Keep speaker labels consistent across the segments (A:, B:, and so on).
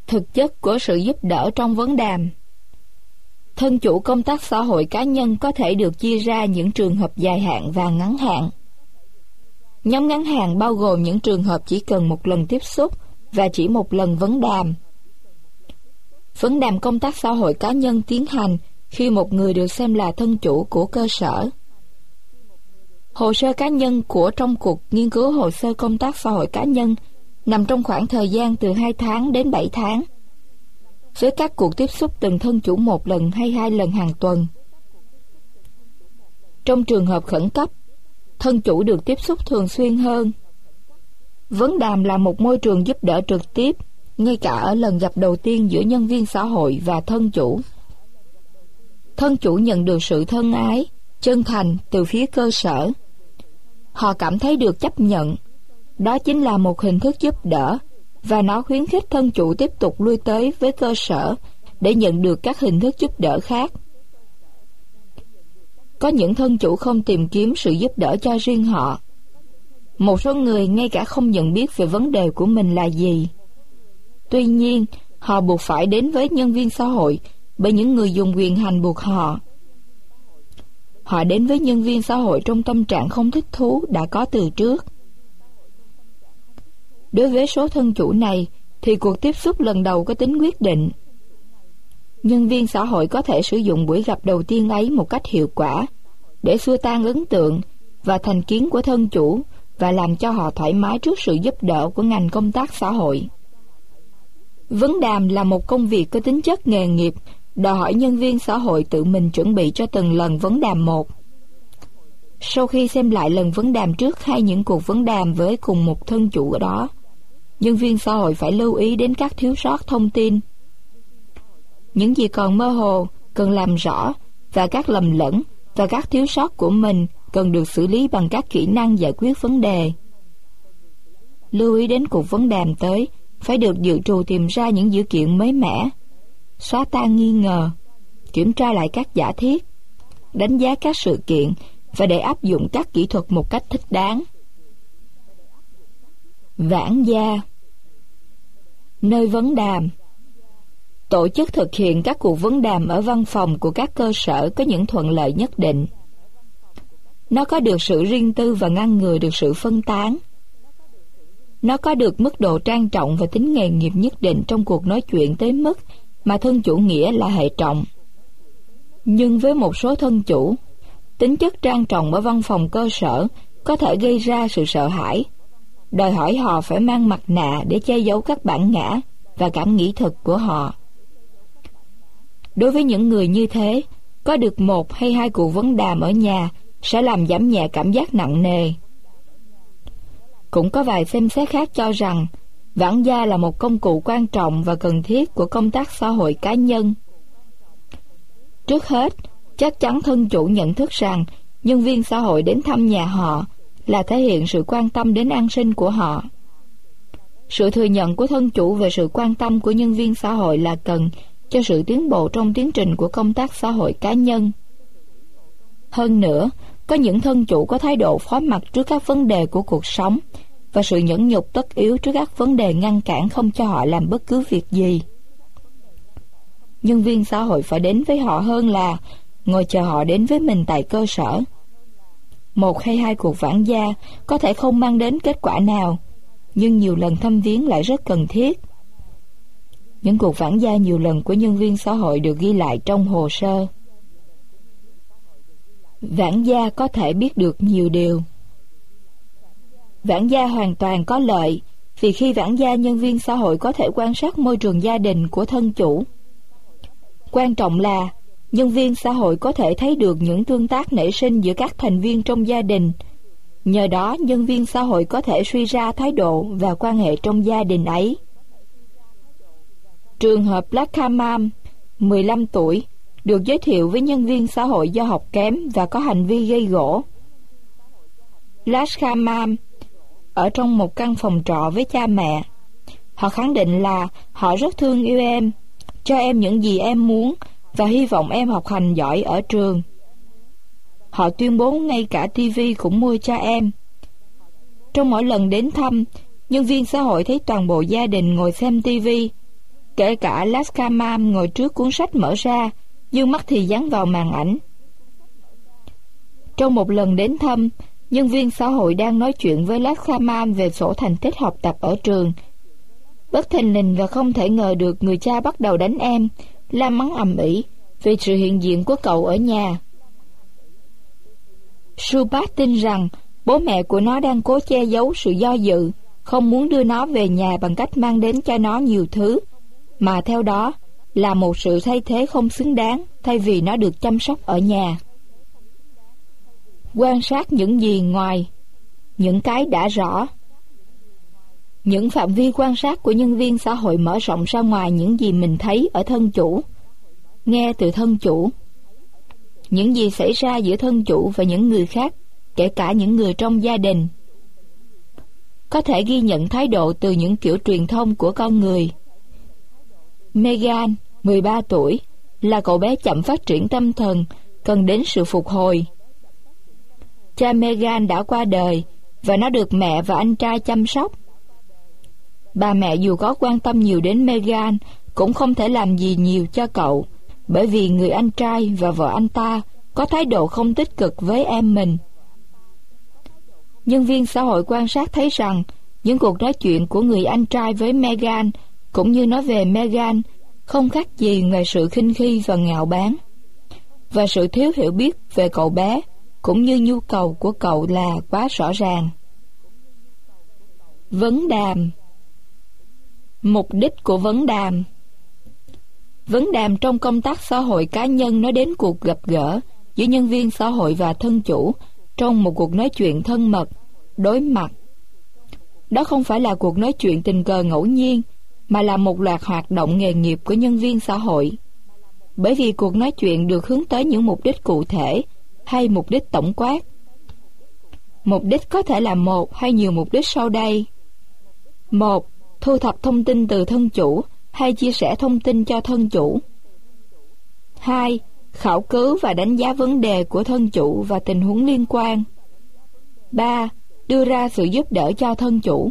A: Thực chất của sự giúp đỡ trong vấn đàm. Thân chủ công tác xã hội cá nhân có thể được chia ra những trường hợp dài hạn và ngắn hạn. Nhóm ngắn hạn bao gồm những trường hợp chỉ cần một lần tiếp xúc và chỉ một lần vấn đàm. Vấn đàm công tác xã hội cá nhân tiến hành khi một người được xem là thân chủ của cơ sở. Hồ sơ cá nhân của trong cuộc nghiên cứu hồ sơ công tác xã hội cá nhân nằm trong khoảng thời gian từ 2 tháng đến 7 tháng, với các cuộc tiếp xúc từng thân chủ 1 lần hay 2 lần hàng tuần. Trong trường hợp khẩn cấp, thân chủ được tiếp xúc thường xuyên hơn. Vấn đàm là một môi trường giúp đỡ trực tiếp, ngay cả ở lần gặp đầu tiên giữa nhân viên xã hội và thân chủ. Thân chủ nhận được sự thân ái, chân thành từ phía cơ sở. Họ cảm thấy được chấp nhận. Đó chính là một hình thức giúp đỡ, và nó khuyến khích thân chủ tiếp tục lui tới với cơ sở để nhận được các hình thức giúp đỡ khác. Có những thân chủ không tìm kiếm sự giúp đỡ cho riêng họ. Một số người ngay cả không nhận biết về vấn đề của mình là gì. Tuy nhiên, họ buộc phải đến với nhân viên xã hội bởi những người dùng quyền hành buộc họ. Họ đến với nhân viên xã hội trong tâm trạng không thích thú đã có từ trước. Đối với số thân chủ này thì cuộc tiếp xúc lần đầu có tính quyết định. Nhân viên xã hội có thể sử dụng buổi gặp đầu tiên ấy một cách hiệu quả để xua tan ấn tượng và thành kiến của thân chủ và làm cho họ thoải mái trước sự giúp đỡ của ngành công tác xã hội. Vấn đàm là một công việc có tính chất nghề nghiệp, đòi hỏi nhân viên xã hội tự mình chuẩn bị cho từng lần vấn đàm một. Sau khi xem lại lần vấn đàm trước hay những cuộc vấn đàm với cùng một thân chủ ở đó, nhân viên xã hội phải lưu ý đến các thiếu sót thông tin. Những gì còn mơ hồ cần làm rõ, và các lầm lẫn và các thiếu sót của mình cần được xử lý bằng các kỹ năng giải quyết vấn đề. Lưu ý đến cuộc vấn đàm tới phải được dự trù tìm ra những dữ kiện mới mẻ, xóa tan nghi ngờ, kiểm tra lại các giả thiết, đánh giá các sự kiện và để áp dụng các kỹ thuật một cách thích đáng. Vãn gia. Nơi vấn đàm. Tổ chức thực hiện các cuộc vấn đàm ở văn phòng của các cơ sở có những thuận lợi nhất định. Nó có được sự riêng tư và ngăn ngừa được sự phân tán. Nó có được mức độ trang trọng và tính nghề nghiệp nhất định trong cuộc nói chuyện tới mức mà thân chủ nghĩa là hệ trọng. Nhưng với một số thân chủ, tính chất trang trọng ở văn phòng cơ sở có thể gây ra sự sợ hãi, đòi hỏi họ phải mang mặt nạ để che giấu các bản ngã và cảm nghĩ thực của họ. Đối với những người như thế, có được 1 hay 2 cuộc vấn đàm ở nhà sẽ làm giảm nhẹ cảm giác nặng nề. Cũng có vài xem xét khác cho rằng vãn gia là một công cụ quan trọng và cần thiết của công tác xã hội cá nhân. Trước hết, chắc chắn thân chủ nhận thức rằng nhân viên xã hội đến thăm nhà họ là thể hiện sự quan tâm đến an sinh của họ. Sự thừa nhận của thân chủ về sự quan tâm của nhân viên xã hội là cần cho sự tiến bộ trong tiến trình của công tác xã hội cá nhân. Hơn nữa, có những thân chủ có thái độ phó mặc trước các vấn đề của cuộc sống và sự nhẫn nhục tất yếu trước các vấn đề ngăn cản không cho họ làm bất cứ việc gì. Nhân viên xã hội phải đến với họ hơn là ngồi chờ họ đến với mình tại cơ sở. 1 hay 2 cuộc vãn gia có thể không mang đến kết quả nào, nhưng nhiều lần thăm viếng lại rất cần thiết. Những cuộc vãn gia nhiều lần của nhân viên xã hội được ghi lại trong hồ sơ. Vãn gia có thể biết được nhiều điều. Vãn gia hoàn toàn có lợi, vì khi vãn gia nhân viên xã hội có thể quan sát môi trường gia đình của thân chủ. Quan trọng là nhân viên xã hội có thể thấy được những tương tác nảy sinh giữa các thành viên trong gia đình. Nhờ đó, nhân viên xã hội có thể suy ra thái độ và quan hệ trong gia đình ấy. Trường hợp Lakhamam, 15 tuổi, được giới thiệu với nhân viên xã hội do học kém và có hành vi gây gổ. Lakhamam ở trong một căn phòng trọ với cha mẹ. Họ khẳng định là họ rất thương yêu em, cho em những gì em muốn và hy vọng em học hành giỏi ở trường. Họ tuyên bố ngay cả TV cũng mua cho em. Trong mỗi lần đến thăm, nhân viên xã hội thấy toàn bộ gia đình ngồi xem TV. Kể cả Laskamaam ngồi trước cuốn sách mở ra, nhưng mắt thì dán vào màn ảnh. Trong một lần đến thăm, nhân viên xã hội đang nói chuyện với Laskamaam về sổ thành tích học tập ở trường. Bất thình lình và không thể ngờ được, người cha bắt đầu đánh em, la mắng ầm ĩ vì sự hiện diện của cậu ở nhà. Supat tin rằng bố mẹ của nó đang cố che giấu sự do dự, không muốn đưa nó về nhà bằng cách mang đến cho nó nhiều thứ, mà theo đó là một sự thay thế không xứng đáng thay vì nó được chăm sóc ở nhà. Quan sát những gì ngoài những cái đã rõ. Những phạm vi quan sát của nhân viên xã hội mở rộng ra ngoài những gì mình thấy ở thân chủ, nghe từ thân chủ. Những gì xảy ra giữa thân chủ và những người khác, kể cả những người trong gia đình. Có thể ghi nhận thái độ từ những kiểu truyền thông của con người. Megan, 13 tuổi, là cậu bé chậm phát triển tâm thần, cần đến sự phục hồi. Cha Megan đã qua đời và nó được mẹ và anh trai chăm sóc. Bà mẹ dù có quan tâm nhiều đến Megan cũng không thể làm gì nhiều cho cậu, bởi vì người anh trai và vợ anh ta có thái độ không tích cực với em mình. Nhân viên xã hội quan sát thấy rằng những cuộc nói chuyện của người anh trai với Megan, cũng như nói về Megan, không khác gì ngoài sự khinh khi và ngạo báng, và sự thiếu hiểu biết về cậu bé cũng như nhu cầu của cậu là quá rõ ràng. Vấn đàm. Mục đích của vấn đàm. Vấn đàm trong công tác xã hội cá nhân nói đến cuộc gặp gỡ giữa nhân viên xã hội và thân chủ trong một cuộc nói chuyện thân mật, đối mặt. Đó không phải là cuộc nói chuyện tình cờ ngẫu nhiên, mà là một loạt hoạt động nghề nghiệp của nhân viên xã hội. Bởi vì cuộc nói chuyện được hướng tới những mục đích cụ thể hay mục đích tổng quát. Mục đích có thể là một hay nhiều mục đích sau đây. 1. Thu thập thông tin từ thân chủ hay chia sẻ thông tin cho thân chủ. 2. Khảo cứu và đánh giá vấn đề của thân chủ và tình huống liên quan. 3. Đưa ra sự giúp đỡ cho thân chủ.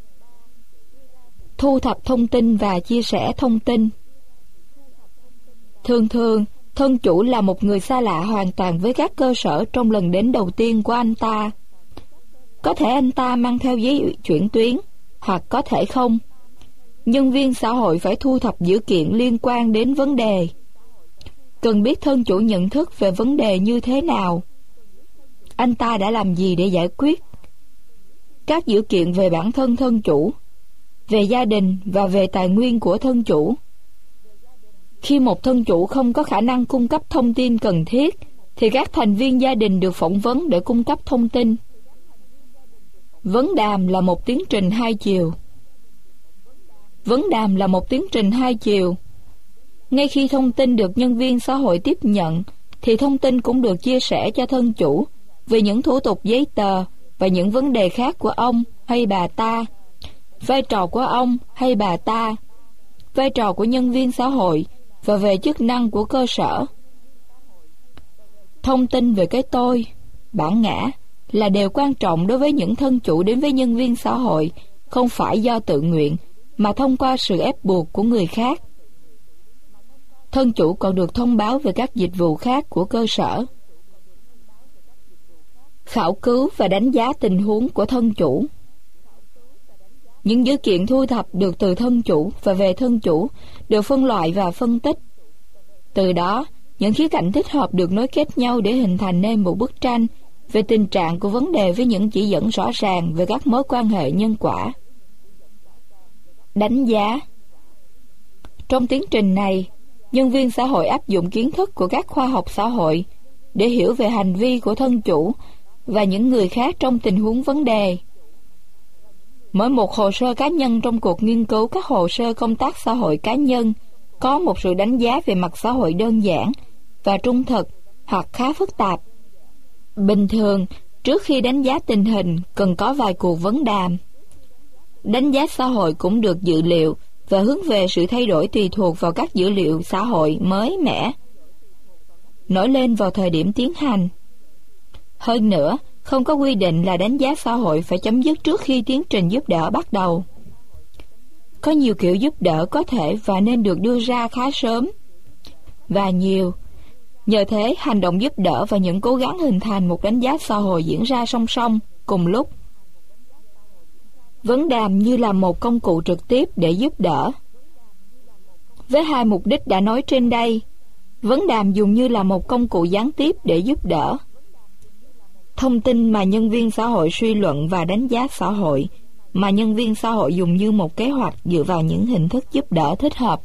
A: Thu thập thông tin và chia sẻ thông tin. Thường thường, thân chủ là một người xa lạ hoàn toàn với các cơ sở trong lần đến đầu tiên của anh ta. Có thể anh ta mang theo giấy chuyển tuyến, hoặc có thể không. Nhân viên xã hội phải thu thập dữ kiện liên quan đến vấn đề. Cần biết thân chủ nhận thức về vấn đề như thế nào. Anh ta đã làm gì để giải quyết. Các dữ kiện về bản thân thân chủ, về gia đình và về tài nguyên của thân chủ. Khi một thân chủ không có khả năng cung cấp thông tin cần thiết, thì các thành viên gia đình được phỏng vấn để cung cấp thông tin. Vấn đàm là một tiến trình hai chiều. Vấn đàm là một tiến trình hai chiều. Ngay khi thông tin được nhân viên xã hội tiếp nhận, thì thông tin cũng được chia sẻ cho thân chủ về những thủ tục giấy tờ và những vấn đề khác của ông hay bà ta, vai trò của ông hay bà ta, vai trò của nhân viên xã hội và về chức năng của cơ sở. Thông tin về cái tôi, bản ngã là điều quan trọng đối với những thân chủ đến với nhân viên xã hội, không phải do tự nguyện, mà thông qua sự ép buộc của người khác. Thân chủ còn được thông báo về các dịch vụ khác của cơ sở. Khảo cứu và đánh giá tình huống của thân chủ. Những dữ kiện thu thập được từ thân chủ và về thân chủ được phân loại và phân tích. Từ đó, những khía cạnh thích hợp được nối kết nhau để hình thành nên một bức tranh về tình trạng của vấn đề với những chỉ dẫn rõ ràng về các mối quan hệ nhân quả. Đánh giá. Trong tiến trình này, nhân viên xã hội áp dụng kiến thức của các khoa học xã hội để hiểu về hành vi của thân chủ và những người khác trong tình huống vấn đề. Mỗi một hồ sơ cá nhân trong cuộc nghiên cứu các hồ sơ công tác xã hội cá nhân có một sự đánh giá về mặt xã hội đơn giản và trung thực hoặc khá phức tạp. Bình thường, trước khi đánh giá tình hình cần có vài cuộc vấn đàm. Đánh giá xã hội cũng được dự liệu và hướng về sự thay đổi tùy thuộc vào các dữ liệu xã hội mới mẻ nổi lên vào thời điểm tiến hành. Hơn nữa, không có quy định là đánh giá xã hội phải chấm dứt trước khi tiến trình giúp đỡ bắt đầu. Có nhiều kiểu giúp đỡ có thể và nên được đưa ra khá sớm và nhiều. Nhờ thế, hành động giúp đỡ và những cố gắng hình thành một đánh giá xã hội diễn ra song song cùng lúc. Vấn đàm như là một công cụ trực tiếp để giúp đỡ. Với hai mục đích đã nói trên đây, vấn đàm dùng như là một công cụ gián tiếp để giúp đỡ. Thông tin mà nhân viên xã hội suy luận và đánh giá xã hội, mà nhân viên xã hội dùng như một kế hoạch dựa vào những hình thức giúp đỡ thích hợp.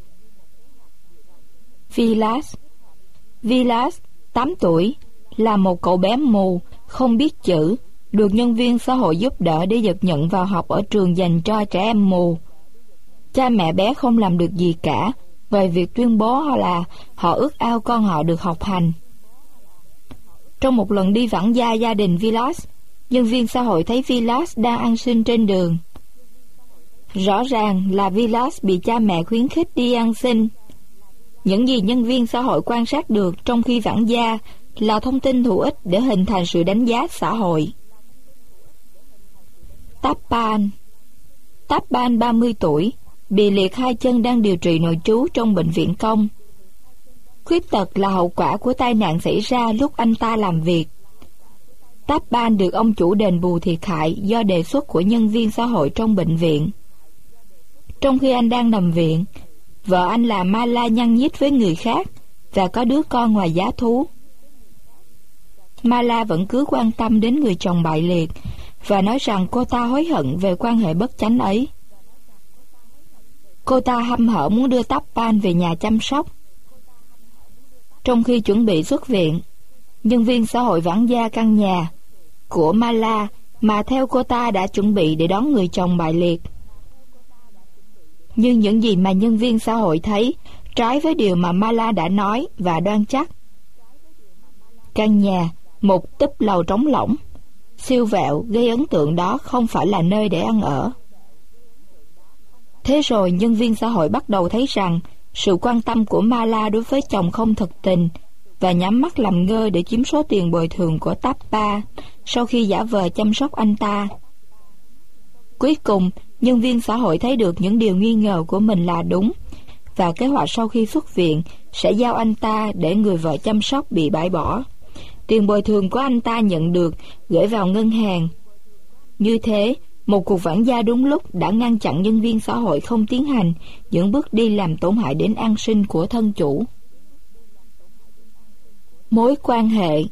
A: Vilas, 8 tuổi, là một cậu bé mù, không biết chữ, được nhân viên xã hội giúp đỡ để được nhận vào học ở trường dành cho trẻ em mù. Cha mẹ bé không làm được gì cả về việc tuyên bố là họ ước ao con họ được học hành. Trong một lần đi vãng gia gia đình Vilas, nhân viên xã hội thấy Vilas đang ăn xin trên đường. Rõ ràng là Vilas bị cha mẹ khuyến khích đi ăn xin. Những gì nhân viên xã hội quan sát được trong khi vãng gia là thông tin hữu ích để hình thành sự đánh giá xã hội. Tappan 30 tuổi, bị liệt hai chân, đang điều trị nội trú trong bệnh viện công. Khuyết tật là hậu quả của tai nạn xảy ra lúc anh ta làm việc. Tappan được ông chủ đền bù thiệt hại do đề xuất của nhân viên xã hội trong bệnh viện. Trong khi anh đang nằm viện, vợ anh là Mala nhăng nhít với người khác và có đứa con ngoài giá thú. Mala vẫn cứ quan tâm đến người chồng bại liệt và nói rằng cô ta hối hận về quan hệ bất chánh ấy. Cô ta hăm hở muốn đưa Tappan về nhà chăm sóc. Trong khi chuẩn bị xuất viện, nhân viên xã hội vãng gia căn nhà của Mala mà theo cô ta đã chuẩn bị để đón người chồng bại liệt. Nhưng những gì mà nhân viên xã hội thấy trái với điều mà Mala đã nói và đoan chắc. Căn nhà, một túp lầu trống lỏng, siêu vẹo gây ấn tượng đó không phải là nơi để ăn ở. Thế rồi nhân viên xã hội bắt đầu thấy rằng sự quan tâm của Mala đối với chồng không thực tình và nhắm mắt làm ngơ để chiếm số tiền bồi thường của Tappan sau khi giả vờ chăm sóc anh ta. Cuối cùng, nhân viên xã hội thấy được những điều nghi ngờ của mình là đúng và kế hoạch sau khi xuất viện sẽ giao anh ta để người vợ chăm sóc bị bãi bỏ. Tiền bồi thường của anh ta nhận được gửi vào ngân hàng. Như thế, một cuộc vãng gia đúng lúc đã ngăn chặn nhân viên xã hội không tiến hành những bước đi làm tổn hại đến an sinh của thân chủ. Mối quan hệ.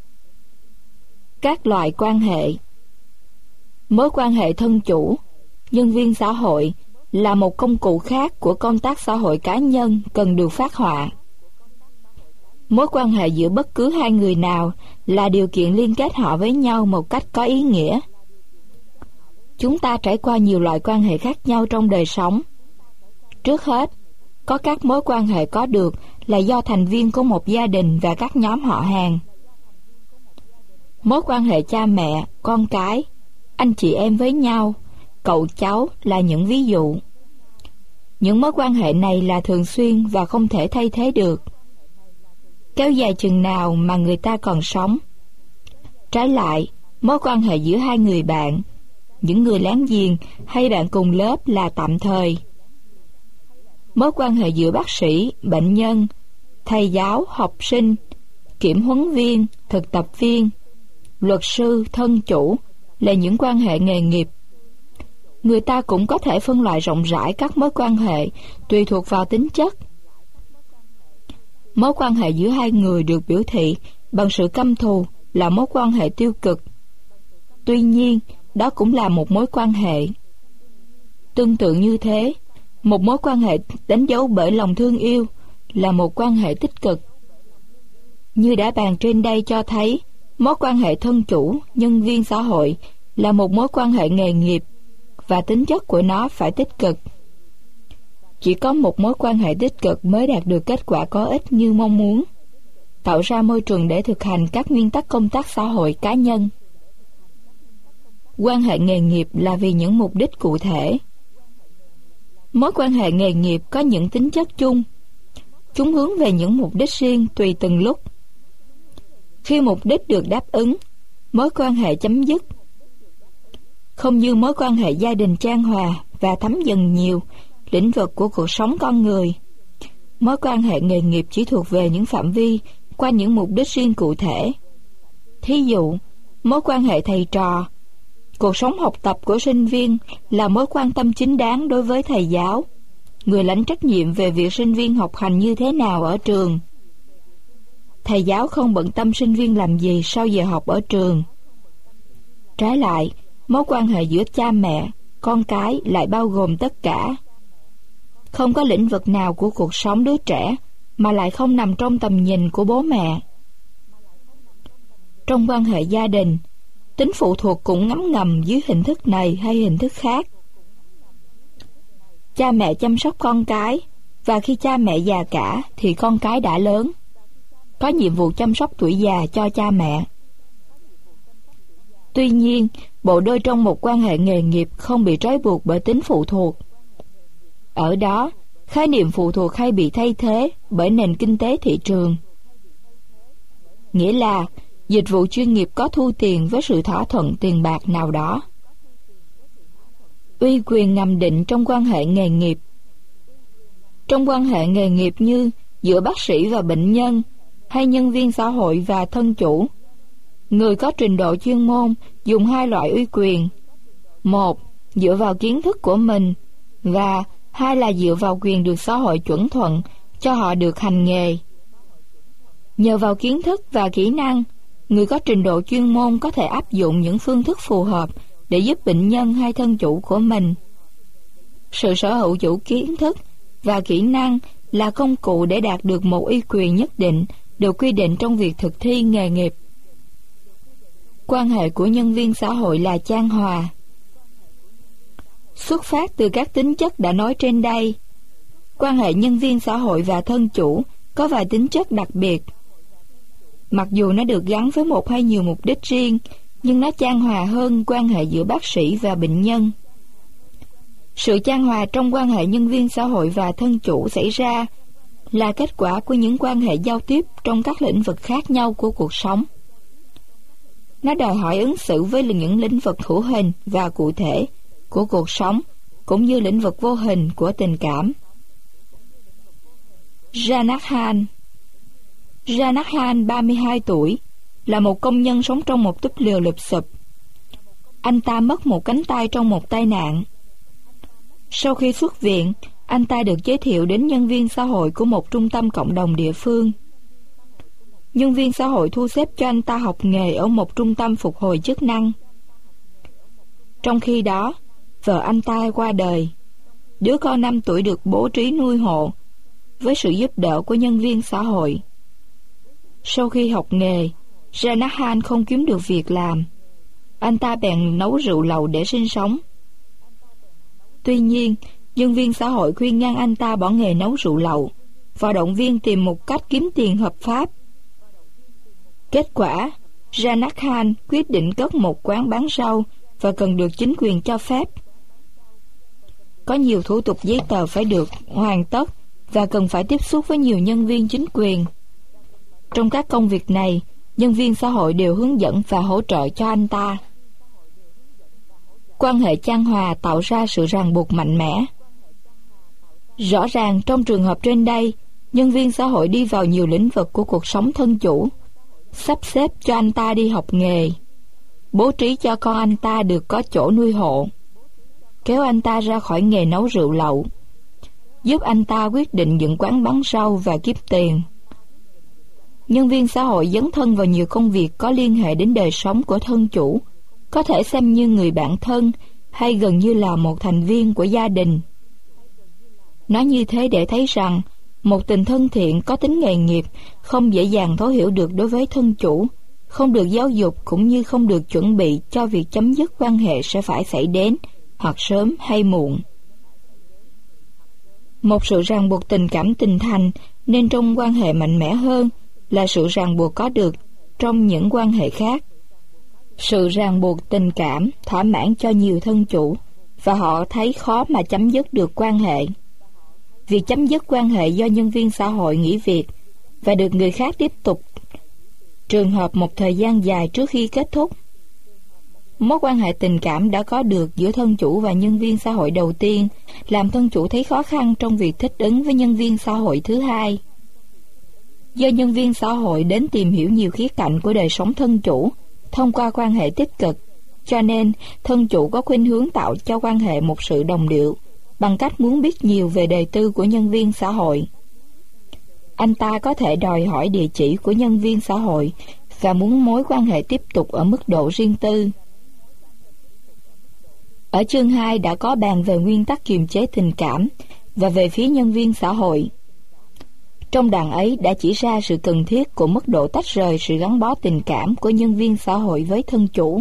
A: Các loại quan hệ. Mối quan hệ thân chủ, nhân viên xã hội là một công cụ khác của công tác xã hội cá nhân cần được phác họa. Mối quan hệ giữa bất cứ hai người nào là điều kiện liên kết họ với nhau một cách có ý nghĩa. Chúng ta trải qua nhiều loại quan hệ khác nhau trong đời sống. Trước hết, có các mối quan hệ có được là do thành viên của một gia đình và các nhóm họ hàng. Mối quan hệ cha mẹ, con cái, anh chị em với nhau, cậu cháu là những ví dụ. Những mối quan hệ này là thường xuyên và không thể thay thế được, kéo dài chừng nào mà người ta còn sống. Trái lại, mối quan hệ giữa hai người bạn, những người láng giềng hay bạn cùng lớp là tạm thời. Mối quan hệ giữa bác sĩ, bệnh nhân, thầy giáo, học sinh, kiểm huấn viên, thực tập viên, luật sư, thân chủ là những quan hệ nghề nghiệp. Người ta cũng có thể phân loại rộng rãi các mối quan hệ tùy thuộc vào tính chất. Mối quan hệ giữa hai người được biểu thị bằng sự căm thù là mối quan hệ tiêu cực. Tuy nhiên, đó cũng là một mối quan hệ. Tương tự như thế, một mối quan hệ đánh dấu bởi lòng thương yêu là một quan hệ tích cực. Như đã bàn trên đây cho thấy, mối quan hệ thân chủ, nhân viên xã hội là một mối quan hệ nghề nghiệp và tính chất của nó phải tích cực. Chỉ có một mối quan hệ tích cực mới đạt được kết quả có ích như mong muốn, tạo ra môi trường để thực hành các nguyên tắc công tác xã hội cá nhân. Quan hệ nghề nghiệp là vì những mục đích cụ thể. Mối quan hệ nghề nghiệp có những tính chất chung. Chúng hướng về những mục đích riêng tùy từng lúc. Khi mục đích được đáp ứng, mối quan hệ chấm dứt. Không như mối quan hệ gia đình chan hòa và thấm dần nhiều lĩnh vực của cuộc sống con người. Mối quan hệ nghề nghiệp chỉ thuộc về những phạm vi qua những mục đích riêng cụ thể. Thí dụ, mối quan hệ thầy trò. Cuộc sống học tập của sinh viên là mối quan tâm chính đáng đối với thầy giáo, người lãnh trách nhiệm về việc sinh viên học hành như thế nào ở trường. Thầy giáo không bận tâm sinh viên làm gì sau giờ học ở trường. Trái lại, mối quan hệ giữa cha mẹ, con cái lại bao gồm tất cả. Không có lĩnh vực nào của cuộc sống đứa trẻ mà lại không nằm trong tầm nhìn của bố mẹ. Trong quan hệ gia đình, tính phụ thuộc cũng ngấm ngầm dưới hình thức này hay hình thức khác. Cha mẹ chăm sóc con cái, và khi cha mẹ già cả thì con cái đã lớn, có nhiệm vụ chăm sóc tuổi già cho cha mẹ. Tuy nhiên, bộ đôi trong một quan hệ nghề nghiệp không bị trói buộc bởi tính phụ thuộc. Ở đó, khái niệm phụ thuộc hay bị thay thế bởi nền kinh tế thị trường. Nghĩa là, dịch vụ chuyên nghiệp có thu tiền với sự thỏa thuận tiền bạc nào đó. Uy quyền nằm định trong quan hệ nghề nghiệp. Trong quan hệ nghề nghiệp như giữa bác sĩ và bệnh nhân, hay nhân viên xã hội và thân chủ, người có trình độ chuyên môn dùng hai loại uy quyền: một, dựa vào kiến thức của mình, và hai là dựa vào quyền được xã hội chuẩn thuận cho họ được hành nghề. Nhờ vào kiến thức và kỹ năng, người có trình độ chuyên môn có thể áp dụng những phương thức phù hợp để giúp bệnh nhân hay thân chủ của mình. Sự sở hữu chủ kiến thức và kỹ năng là công cụ để đạt được một uy quyền nhất định được quy định trong việc thực thi nghề nghiệp. Quan hệ của nhân viên xã hội là chan hòa. Xuất phát từ các tính chất đã nói trên đây, quan hệ nhân viên xã hội và thân chủ có vài tính chất đặc biệt. Mặc dù nó được gắn với một hay nhiều mục đích riêng, nhưng nó chan hòa hơn quan hệ giữa bác sĩ và bệnh nhân. Sự chan hòa trong quan hệ nhân viên xã hội và thân chủ xảy ra là kết quả của những quan hệ giao tiếp trong các lĩnh vực khác nhau của cuộc sống. Nó đòi hỏi ứng xử với những lĩnh vực hữu hình và cụ thể của cuộc sống, cũng như lĩnh vực vô hình của tình cảm. Janakhan 32 tuổi, là một công nhân sống trong một túp lều lụp xụp. Anh ta mất một cánh tay trong một tai nạn. Sau khi xuất viện, anh ta được giới thiệu đến nhân viên xã hội của một trung tâm cộng đồng địa phương. Nhân viên xã hội thu xếp cho anh ta học nghề ở một trung tâm phục hồi chức năng. Trong khi đó, vợ anh ta qua đời. Đứa con 5 tuổi được bố trí nuôi hộ với sự giúp đỡ của nhân viên xã hội. Sau khi học nghề, Janakhan không kiếm được việc làm. Anh ta bèn nấu rượu lầu để sinh sống. Tuy nhiên, nhân viên xã hội khuyên ngăn anh ta bỏ nghề nấu rượu lầu và động viên tìm một cách kiếm tiền hợp pháp. Kết quả, Janakhan quyết định cất một quán bán rau và cần được chính quyền cho phép. Có nhiều thủ tục giấy tờ phải được hoàn tất và cần phải tiếp xúc với nhiều nhân viên chính quyền. Trong các công việc này, nhân viên xã hội đều hướng dẫn và hỗ trợ cho anh ta. Quan hệ chan hòa tạo ra sự ràng buộc mạnh mẽ. Rõ ràng trong trường hợp trên đây, nhân viên xã hội đi vào nhiều lĩnh vực của cuộc sống thân chủ, sắp xếp cho anh ta đi học nghề, bố trí cho con anh ta được có chỗ nuôi hộ, kéo anh ta ra khỏi nghề nấu rượu lậu, giúp anh ta quyết định dựng quán bán rau và kiếm tiền. Nhân viên xã hội dấn thân vào nhiều công việc có liên hệ đến đời sống của thân chủ, có thể xem như người bạn thân hay gần như là một thành viên của gia đình. Nói như thế để thấy rằng một tình thân thiện có tính nghề nghiệp không dễ dàng thấu hiểu được đối với thân chủ, không được giáo dục cũng như không được chuẩn bị cho việc chấm dứt quan hệ sẽ phải xảy đến, hoặc sớm hay muộn. Một sự ràng buộc tình cảm tình thành nên trong quan hệ mạnh mẽ hơn là sự ràng buộc có được trong những quan hệ khác. Sự ràng buộc tình cảm thỏa mãn cho nhiều thân chủ và họ thấy khó mà chấm dứt được quan hệ. Việc chấm dứt quan hệ do nhân viên xã hội nghỉ việc và được người khác tiếp tục trường hợp một thời gian dài trước khi kết thúc. Mối quan hệ tình cảm đã có được giữa thân chủ và nhân viên xã hội đầu tiên làm thân chủ thấy khó khăn trong việc thích ứng với nhân viên xã hội thứ hai. Do nhân viên xã hội đến tìm hiểu nhiều khía cạnh của đời sống thân chủ thông qua quan hệ tích cực, cho nên thân chủ có khuynh hướng tạo cho quan hệ một sự đồng điệu bằng cách muốn biết nhiều về đời tư của nhân viên xã hội. Anh ta có thể đòi hỏi địa chỉ của nhân viên xã hội và muốn mối quan hệ tiếp tục ở mức độ riêng tư. Ở chương 2 đã có bàn về nguyên tắc kiềm chế tình cảm và về phía nhân viên xã hội. Trong đoạn ấy đã chỉ ra sự cần thiết của mức độ tách rời sự gắn bó tình cảm của nhân viên xã hội với thân chủ.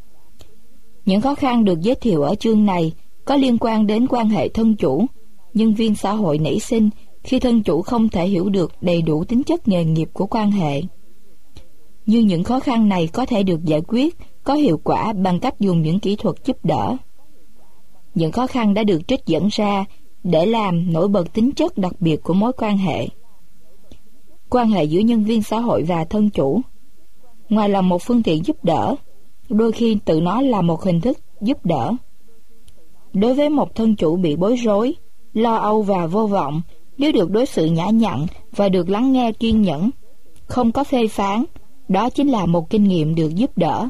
A: Những khó khăn được giới thiệu ở chương này có liên quan đến quan hệ thân chủ, nhân viên xã hội nảy sinh khi thân chủ không thể hiểu được đầy đủ tính chất nghề nghiệp của quan hệ. Nhưng những khó khăn này có thể được giải quyết có hiệu quả bằng cách dùng những kỹ thuật giúp đỡ. Những khó khăn đã được trích dẫn ra để làm nổi bật tính chất đặc biệt của mối quan hệ. Quan hệ giữa nhân viên xã hội và thân chủ, ngoài là một phương tiện giúp đỡ, đôi khi tự nó là một hình thức giúp đỡ. Đối với một thân chủ bị bối rối, lo âu và vô vọng, nếu được đối xử nhã nhặn và được lắng nghe kiên nhẫn, không có phê phán, đó chính là một kinh nghiệm được giúp đỡ.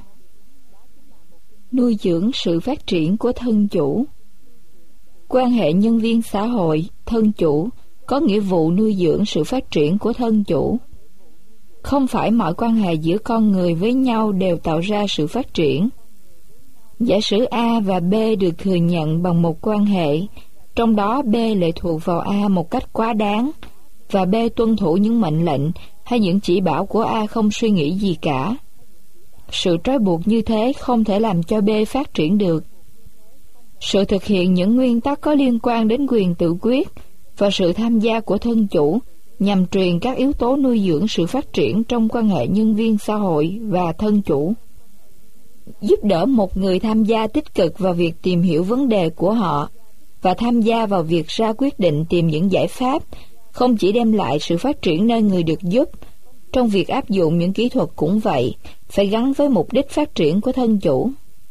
A: Nuôi dưỡng sự phát triển của thân chủ. Quan hệ nhân viên xã hội, thân chủ có nghĩa vụ nuôi dưỡng sự phát triển của thân chủ. Không phải mọi quan hệ giữa con người với nhau đều tạo ra sự phát triển. Giả sử A và B được thừa nhận bằng một quan hệ, trong đó B lệ thuộc vào A một cách quá đáng, và B tuân thủ những mệnh lệnh hay những chỉ bảo của A không suy nghĩ gì cả. Sự trói buộc như thế không thể làm cho B phát triển được. Sự thực hiện những nguyên tắc có liên quan đến quyền tự quyết và sự tham gia của thân chủ nhằm truyền các yếu tố nuôi dưỡng sự phát triển trong quan hệ nhân viên xã hội và thân chủ. Giúp đỡ một người tham gia tích cực vào việc tìm hiểu vấn đề của họ và tham gia vào việc ra quyết định tìm những giải pháp không chỉ đem lại sự phát triển nơi người được giúp. Trong việc áp dụng những kỹ thuật cũng vậy, phải gắn với mục đích phát triển của thân chủ.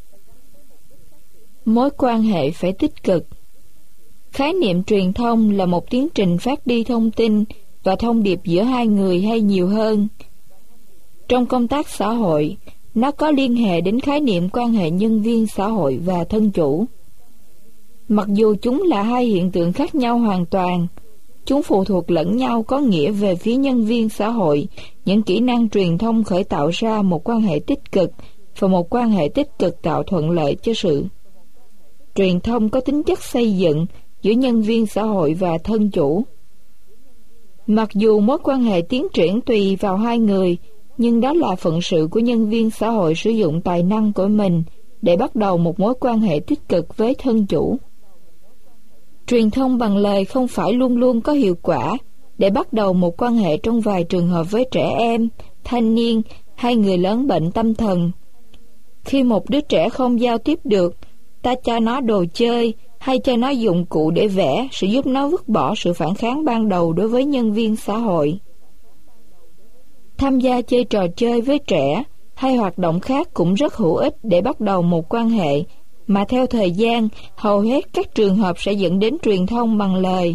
A: Mối quan hệ phải tích cực. Khái niệm truyền thông là một tiến trình phát đi thông tin và thông điệp giữa hai người hay nhiều hơn. Trong công tác xã hội, nó có liên hệ đến khái niệm quan hệ nhân viên xã hội và thân chủ. Mặc dù chúng là hai hiện tượng khác nhau hoàn toàn, chúng phụ thuộc lẫn nhau, có nghĩa về phía nhân viên xã hội, những kỹ năng truyền thông khởi tạo ra một quan hệ tích cực và một quan hệ tích cực tạo thuận lợi cho sự truyền thông có tính chất xây dựng giữa nhân viên xã hội và thân chủ. Mặc dù mối quan hệ tiến triển tùy vào hai người, nhưng đó là phận sự của nhân viên xã hội sử dụng tài năng của mình để bắt đầu một mối quan hệ tích cực với thân chủ. Truyền thông bằng lời không phải luôn luôn có hiệu quả để bắt đầu một quan hệ trong vài trường hợp với trẻ em, thanh niên hay người lớn bệnh tâm thần. Khi một đứa trẻ không giao tiếp được, ta cho nó đồ chơi hay cho nó dụng cụ để vẽ sẽ giúp nó vứt bỏ sự phản kháng ban đầu đối với nhân viên xã hội. Tham gia chơi trò chơi với trẻ hay hoạt động khác cũng rất hữu ích để bắt đầu một quan hệ, mà theo thời gian, hầu hết các trường hợp sẽ dẫn đến truyền thông bằng lời.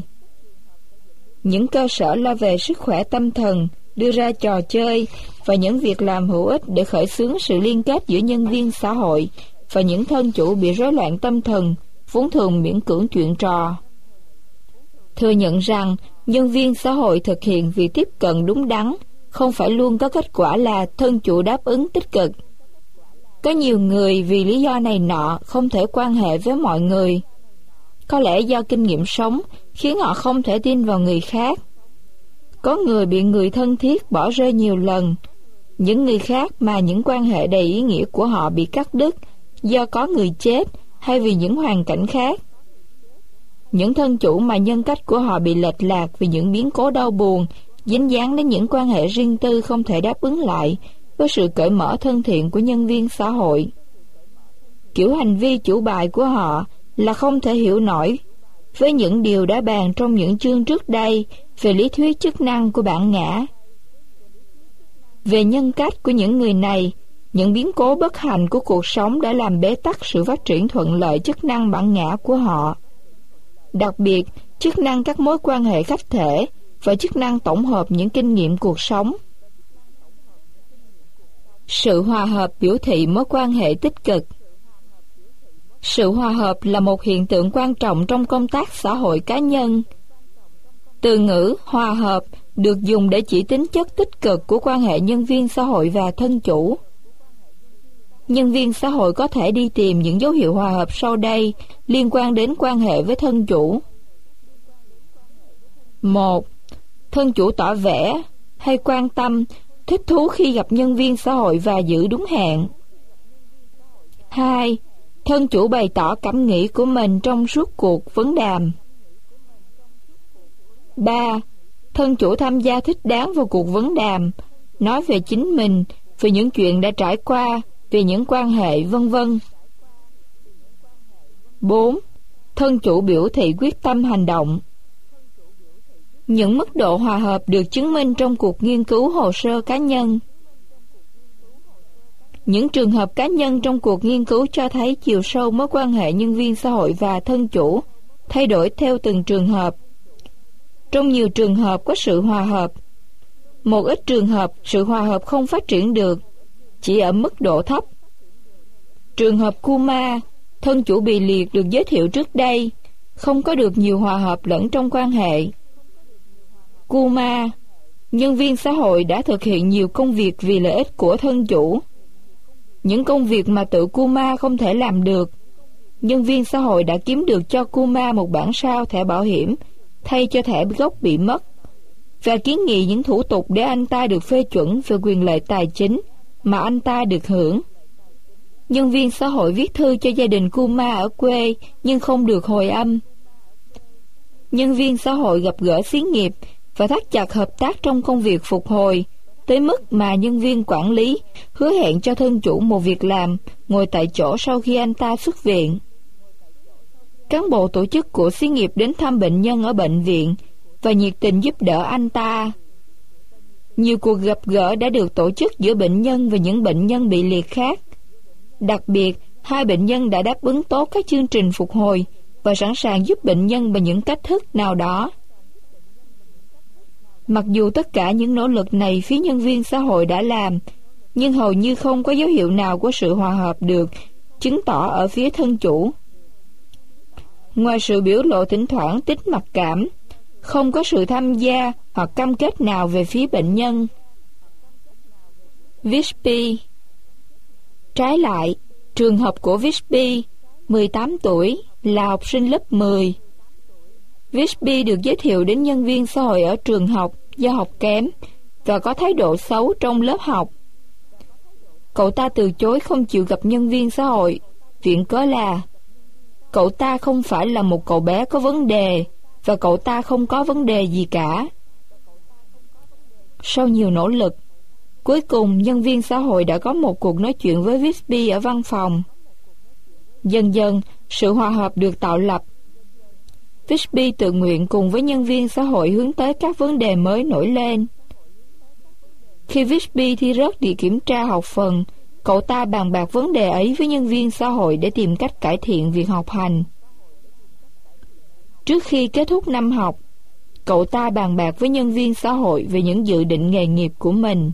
A: Những cơ sở lo về sức khỏe tâm thần đưa ra trò chơi và những việc làm hữu ích để khởi xướng sự liên kết giữa nhân viên xã hội và những thân chủ bị rối loạn tâm thần vốn thường miễn cưỡng chuyện trò. Thừa nhận rằng nhân viên xã hội thực hiện việc tiếp cận đúng đắn không phải luôn có kết quả là thân chủ đáp ứng tích cực. Có nhiều người vì lý do này nọ không thể quan hệ với mọi người. Có lẽ do kinh nghiệm sống khiến họ không thể tin vào người khác. Có người bị người thân thiết bỏ rơi nhiều lần. Những người khác mà những quan hệ đầy ý nghĩa của họ bị cắt đứt do có người chết hay vì những hoàn cảnh khác. Những thân chủ mà nhân cách của họ bị lệch lạc vì những biến cố đau buồn dính dáng đến những quan hệ riêng tư không thể đáp ứng lại với sự cởi mở thân thiện của nhân viên xã hội. Kiểu hành vi chủ bại của họ là không thể hiểu nổi với những điều đã bàn trong những chương trước đây về lý thuyết chức năng của bản ngã. Về nhân cách của những người này, Những biến cố bất hạnh của cuộc sống đã làm bế tắc sự phát triển thuận lợi chức năng bản ngã của họ. Đặc biệt, chức năng các mối quan hệ khách thể và chức năng tổng hợp những kinh nghiệm cuộc sống. Sự hòa hợp biểu thị mối quan hệ tích cực. Sự hòa hợp là một hiện tượng quan trọng trong công tác xã hội cá nhân. Từ ngữ hòa hợp được dùng để chỉ tính chất tích cực của quan hệ nhân viên xã hội và thân chủ. Nhân viên xã hội có thể đi tìm những dấu hiệu hòa hợp sau đây liên quan đến quan hệ với thân chủ. 1. Thân chủ tỏ vẻ hay quan tâm, thích thú khi gặp nhân viên xã hội và giữ đúng hẹn. 2. Thân chủ bày tỏ cảm nghĩ của mình trong suốt cuộc vấn đàm. 3. Thân chủ tham gia thích đáng vào cuộc vấn đàm, nói về chính mình, về những chuyện đã trải qua, về những quan hệ, vân vân. 4. Thân chủ biểu thị quyết tâm hành động. Những mức độ hòa hợp được chứng minh trong cuộc nghiên cứu hồ sơ cá nhân. Những trường hợp cá nhân trong cuộc nghiên cứu cho thấy chiều sâu mối quan hệ nhân viên xã hội và thân chủ thay đổi theo từng trường hợp. Trong nhiều trường hợp có sự hòa hợp. Một ít trường hợp sự hòa hợp không phát triển được, chỉ ở mức độ thấp. Trường hợp Kuma, thân chủ bị liệt được giới thiệu trước đây, không có được nhiều hòa hợp lẫn trong quan hệ. Kuma, nhân viên xã hội đã thực hiện nhiều công việc vì lợi ích của thân chủ. Những công việc mà tự Kuma không thể làm được, nhân viên xã hội đã kiếm được cho Kuma một bản sao thẻ bảo hiểm thay cho thẻ gốc bị mất, và kiến nghị những thủ tục để anh ta được phê chuẩn về quyền lợi tài chính mà anh ta được hưởng. Nhân viên xã hội viết thư cho gia đình Kuma ở quê nhưng không được hồi âm. Nhân viên xã hội gặp gỡ xí nghiệp và thắt chặt hợp tác trong công việc phục hồi, tới mức mà nhân viên quản lý hứa hẹn cho thân chủ một việc làm ngồi tại chỗ sau khi anh ta xuất viện. Cán bộ tổ chức của xí nghiệp đến thăm bệnh nhân ở bệnh viện và nhiệt tình giúp đỡ anh ta. Nhiều cuộc gặp gỡ đã được tổ chức giữa bệnh nhân và những bệnh nhân bị liệt khác. Đặc biệt, hai bệnh nhân đã đáp ứng tốt các chương trình phục hồi và sẵn sàng giúp bệnh nhân bằng những cách thức nào đó. Mặc dù tất cả những nỗ lực này phía nhân viên xã hội đã làm, nhưng hầu như không có dấu hiệu nào của sự hòa hợp được chứng tỏ ở phía thân chủ. Ngoài sự biểu lộ thỉnh thoảng tích mặc cảm, không có sự tham gia hoặc cam kết nào về phía bệnh nhân. Visby. Trái lại, trường hợp của Visby, 18 tuổi, là học sinh lớp 10. Visby được giới thiệu đến nhân viên xã hội ở trường học do học kém và có thái độ xấu trong lớp học. Cậu ta từ chối không chịu gặp nhân viên xã hội, viện cớ là cậu ta không phải là một cậu bé có vấn đề và cậu ta không có vấn đề gì cả. Sau nhiều nỗ lực, cuối cùng nhân viên xã hội đã có một cuộc nói chuyện với Visby ở văn phòng. Dần dần, sự hòa hợp được tạo lập. Visby tự nguyện cùng với nhân viên xã hội hướng tới các vấn đề mới nổi lên. Khi Visby thi rớt đi kiểm tra học phần, cậu ta bàn bạc vấn đề ấy với nhân viên xã hội để tìm cách cải thiện việc học hành. Trước khi kết thúc năm học, cậu ta bàn bạc với nhân viên xã hội về những dự định nghề nghiệp của mình.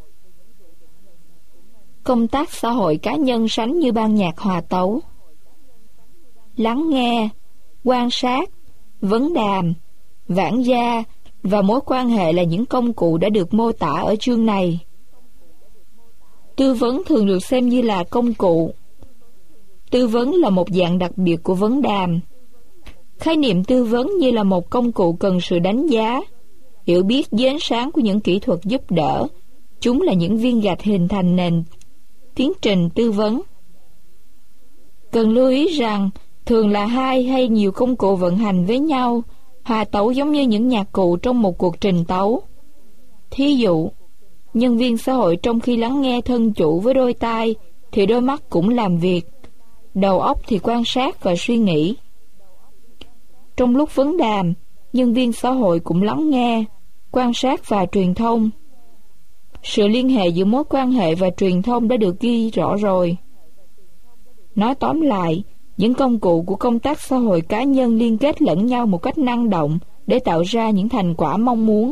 A: Công tác xã hội cá nhân sánh như ban nhạc hòa tấu. Lắng nghe, quan sát, vấn đàm, vãng gia và mối quan hệ là những công cụ đã được mô tả ở chương này. Tư vấn thường được xem như là công cụ. Tư vấn là một dạng đặc biệt của vấn đàm. Khái niệm tư vấn như là một công cụ cần sự đánh giá, hiểu biết với ánh sáng của những kỹ thuật giúp đỡ. Chúng là những viên gạch hình thành nền tiến trình tư vấn. Cần lưu ý rằng thường là hai hay nhiều công cụ vận hành với nhau, hòa tấu giống như những nhạc cụ trong một cuộc trình tấu. Thí dụ, nhân viên xã hội trong khi lắng nghe thân chủ với đôi tai thì đôi mắt cũng làm việc, đầu óc thì quan sát và suy nghĩ. Trong lúc vấn đàm, nhân viên xã hội cũng lắng nghe, quan sát và truyền thông. Sự liên hệ giữa mối quan hệ và truyền thông đã được ghi rõ rồi. Nói tóm lại, những công cụ của công tác xã hội cá nhân liên kết lẫn nhau một cách năng động để tạo ra những thành quả mong muốn.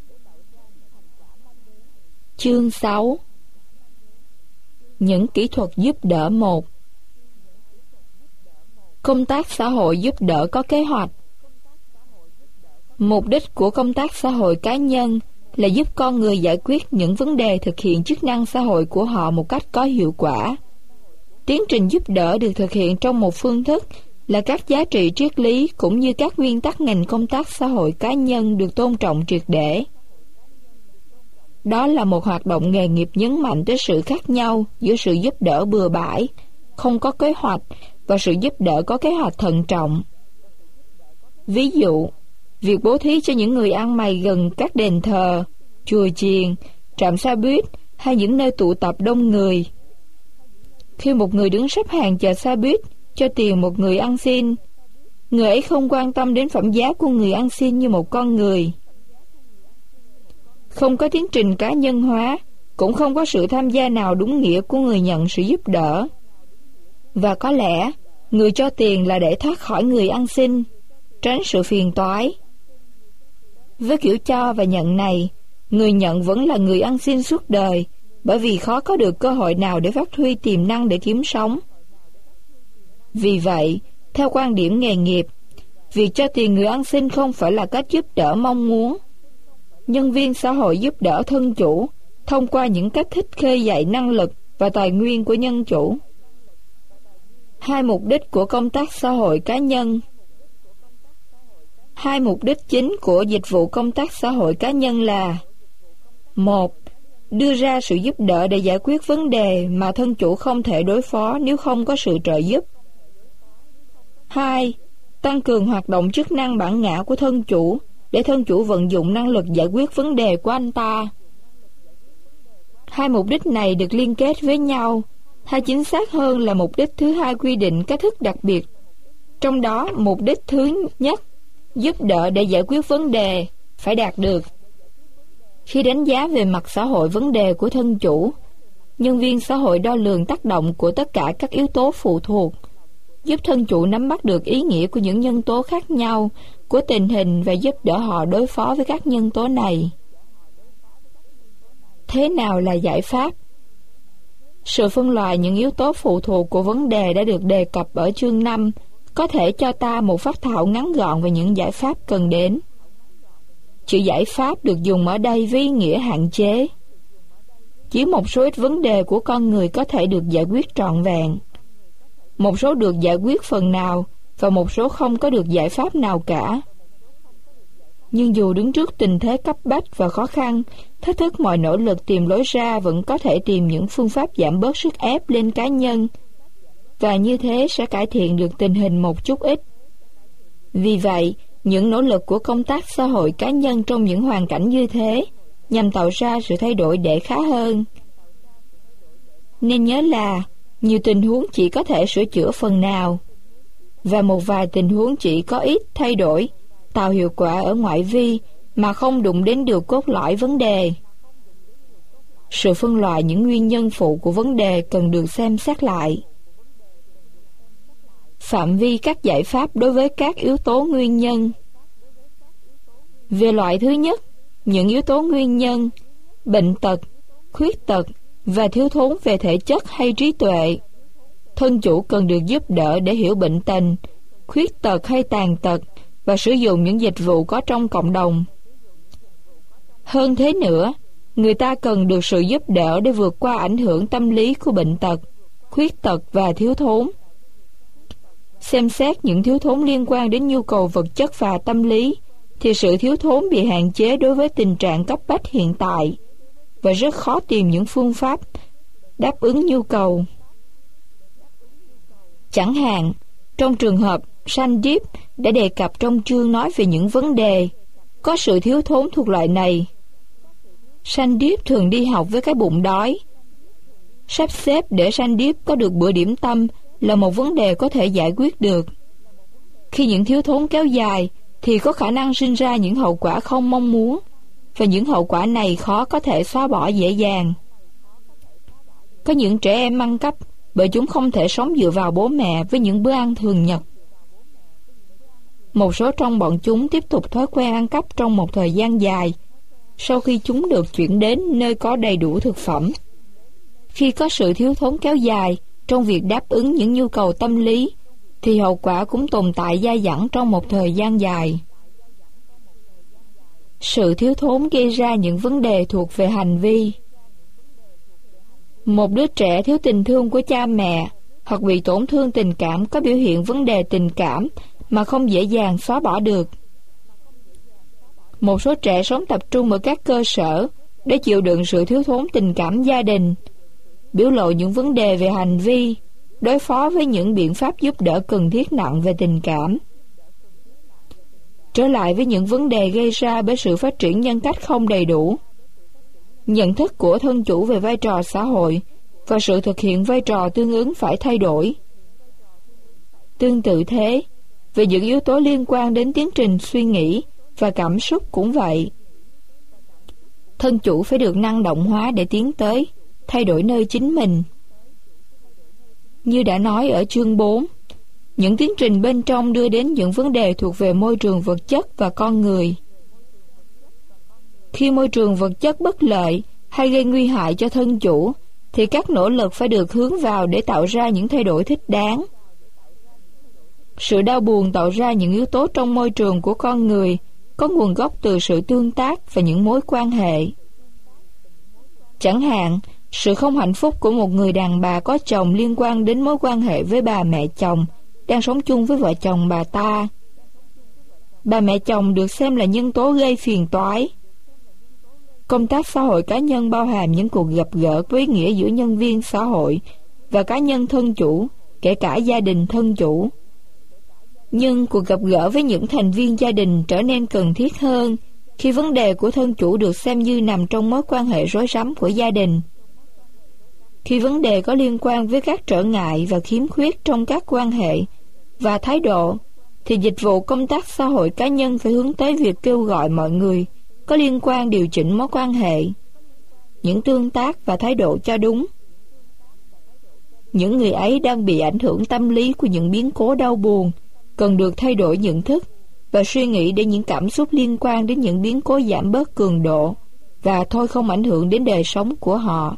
A: Chương 6. Những kỹ thuật giúp đỡ 1. Công tác xã hội giúp đỡ có kế hoạch. Mục đích của công tác xã hội cá nhân là giúp con người giải quyết những vấn đề thực hiện chức năng xã hội của họ một cách có hiệu quả. Tiến trình giúp đỡ được thực hiện trong một phương thức là các giá trị triết lý cũng như các nguyên tắc ngành công tác xã hội cá nhân được tôn trọng triệt để. Đó là một hoạt động nghề nghiệp nhấn mạnh tới sự khác nhau giữa sự giúp đỡ bừa bãi, không có kế hoạch, và sự giúp đỡ có kế hoạch thận trọng. Ví dụ, việc bố thí cho những người ăn mày gần các đền thờ, chùa chiền, trạm xe buýt hay những nơi tụ tập đông người. Khi một người đứng xếp hàng chờ xe buýt cho tiền một người ăn xin, người ấy không quan tâm đến phẩm giá của người ăn xin như một con người. Không có tiến trình cá nhân hóa, cũng không có sự tham gia nào đúng nghĩa của người nhận sự giúp đỡ. Và có lẽ, người cho tiền là để thoát khỏi người ăn xin, tránh sự phiền toái. Với kiểu cho và nhận này, người nhận vẫn là người ăn xin suốt đời, bởi vì khó có được cơ hội nào để phát huy tiềm năng để kiếm sống. Vì vậy, theo quan điểm nghề nghiệp, việc cho tiền người ăn xin không phải là cách giúp đỡ mong muốn. Nhân viên xã hội giúp đỡ thân chủ thông qua những cách thức khơi dậy năng lực và tài nguyên của nhân chủ. Hai mục đích của công tác xã hội cá nhân. Hai mục đích chính của dịch vụ công tác xã hội cá nhân là: 1. Đưa ra sự giúp đỡ để giải quyết vấn đề mà thân chủ không thể đối phó nếu không có sự trợ giúp. 2. Tăng cường hoạt động chức năng bản ngã của thân chủ để thân chủ vận dụng năng lực giải quyết vấn đề của anh ta. Hai mục đích này được liên kết với nhau, hay chính xác hơn là mục đích thứ hai quy định cách thức đặc biệt. Trong đó, mục đích thứ nhất, giúp đỡ để giải quyết vấn đề, phải đạt được. Khi đánh giá về mặt xã hội vấn đề của thân chủ, nhân viên xã hội đo lường tác động của tất cả các yếu tố phụ thuộc, giúp thân chủ nắm bắt được ý nghĩa của những nhân tố khác nhau của tình hình và giúp đỡ họ đối phó với các nhân tố này. Thế nào là giải pháp? Sự phân loại những yếu tố phụ thuộc của vấn đề đã được đề cập ở chương 5 có thể cho ta một phác thảo ngắn gọn về những giải pháp cần đến. Chữ giải pháp được dùng ở đây với ý nghĩa hạn chế. Chỉ một số ít vấn đề của con người có thể được giải quyết trọn vẹn. Một số được giải quyết phần nào và một số không có được giải pháp nào cả. Nhưng dù đứng trước tình thế cấp bách và khó khăn, thách thức mọi nỗ lực tìm lối ra vẫn có thể tìm những phương pháp giảm bớt sức ép lên cá nhân, và như thế sẽ cải thiện được tình hình một chút ít. Vì vậy, những nỗ lực của công tác xã hội cá nhân trong những hoàn cảnh như thế nhằm tạo ra sự thay đổi để khá hơn. Nên nhớ là nhiều tình huống chỉ có thể sửa chữa phần nào, và một vài tình huống chỉ có ít thay đổi, tạo hiệu quả ở ngoại vi mà không đụng đến được cốt lõi vấn đề. Sự phân loại những nguyên nhân phụ của vấn đề cần được xem xét lại. Phạm vi các giải pháp đối với các yếu tố nguyên nhân. Về loại thứ nhất, những yếu tố nguyên nhân, bệnh tật, khuyết tật và thiếu thốn về thể chất hay trí tuệ. Thân chủ cần được giúp đỡ để hiểu bệnh tình, khuyết tật hay tàn tật và sử dụng những dịch vụ có trong cộng đồng. Hơn thế nữa, người ta cần được sự giúp đỡ để vượt qua ảnh hưởng tâm lý của bệnh tật, khuyết tật và thiếu thốn. Xem xét những thiếu thốn liên quan đến nhu cầu vật chất và tâm lý, thì sự thiếu thốn bị hạn chế đối với tình trạng cấp bách hiện tại, và rất khó tìm những phương pháp đáp ứng nhu cầu. Chẳng hạn, trong trường hợp Sandip đã đề cập trong chương nói về những vấn đề có sự thiếu thốn thuộc loại này. Sandip thường đi học với cái bụng đói. Sắp xếp để Sandip có được bữa điểm tâm là một vấn đề có thể giải quyết được. Khi những thiếu thốn kéo dài thì có khả năng sinh ra những hậu quả không mong muốn, và những hậu quả này khó có thể xóa bỏ dễ dàng. Có những trẻ em ăn cắp bởi chúng không thể sống dựa vào bố mẹ với những bữa ăn thường nhật. Một số trong bọn chúng tiếp tục thói quen ăn cắp trong một thời gian dài, sau khi chúng được chuyển đến nơi có đầy đủ thực phẩm. Khi có sự thiếu thốn kéo dài trong việc đáp ứng những nhu cầu tâm lý, thì hậu quả cũng tồn tại dai dẳng trong một thời gian dài. Sự thiếu thốn gây ra những vấn đề thuộc về hành vi. Một đứa trẻ thiếu tình thương của cha mẹ hoặc bị tổn thương tình cảm có biểu hiện vấn đề tình cảm mà không dễ dàng xóa bỏ được. Một số trẻ sống tập trung ở các cơ sở để chịu đựng sự thiếu thốn tình cảm gia đình, biểu lộ những vấn đề về hành vi, đối phó với những biện pháp giúp đỡ cần thiết nặng về tình cảm. Trở lại với những vấn đề gây ra bởi sự phát triển nhân cách không đầy đủ. Nhận thức của thân chủ về vai trò xã hội và sự thực hiện vai trò tương ứng phải thay đổi. Tương tự thế, về những yếu tố liên quan đến tiến trình suy nghĩ và cảm xúc cũng vậy. Thân chủ phải được năng động hóa để tiến tới, thay đổi nơi chính mình. Như đã nói ở chương 4, những tiến trình bên trong đưa đến những vấn đề thuộc về môi trường vật chất và con người. Khi môi trường vật chất bất lợi hay gây nguy hại cho thân chủ, thì các nỗ lực phải được hướng vào để tạo ra những thay đổi thích đáng. Sự đau buồn tạo ra những yếu tố trong môi trường của con người có nguồn gốc từ sự tương tác và những mối quan hệ. Chẳng hạn, sự không hạnh phúc của một người đàn bà có chồng liên quan đến mối quan hệ với bà mẹ chồng đang sống chung với vợ chồng bà ta. Bà mẹ chồng được xem là nhân tố gây phiền toái. Công tác xã hội cá nhân bao hàm những cuộc gặp gỡ có ý nghĩa giữa nhân viên xã hội và cá nhân thân chủ, kể cả gia đình thân chủ. Nhưng cuộc gặp gỡ với những thành viên gia đình trở nên cần thiết hơn khi vấn đề của thân chủ được xem như nằm trong mối quan hệ rối rắm của gia đình. Khi vấn đề có liên quan với các trở ngại và khiếm khuyết trong các quan hệ và thái độ, thì dịch vụ công tác xã hội cá nhân phải hướng tới việc kêu gọi mọi người có liên quan điều chỉnh mối quan hệ, những tương tác và thái độ cho đúng. Những người ấy đang bị ảnh hưởng tâm lý của những biến cố đau buồn, cần được thay đổi nhận thức và suy nghĩ để những cảm xúc liên quan đến những biến cố giảm bớt cường độ và thôi không ảnh hưởng đến đời sống của họ.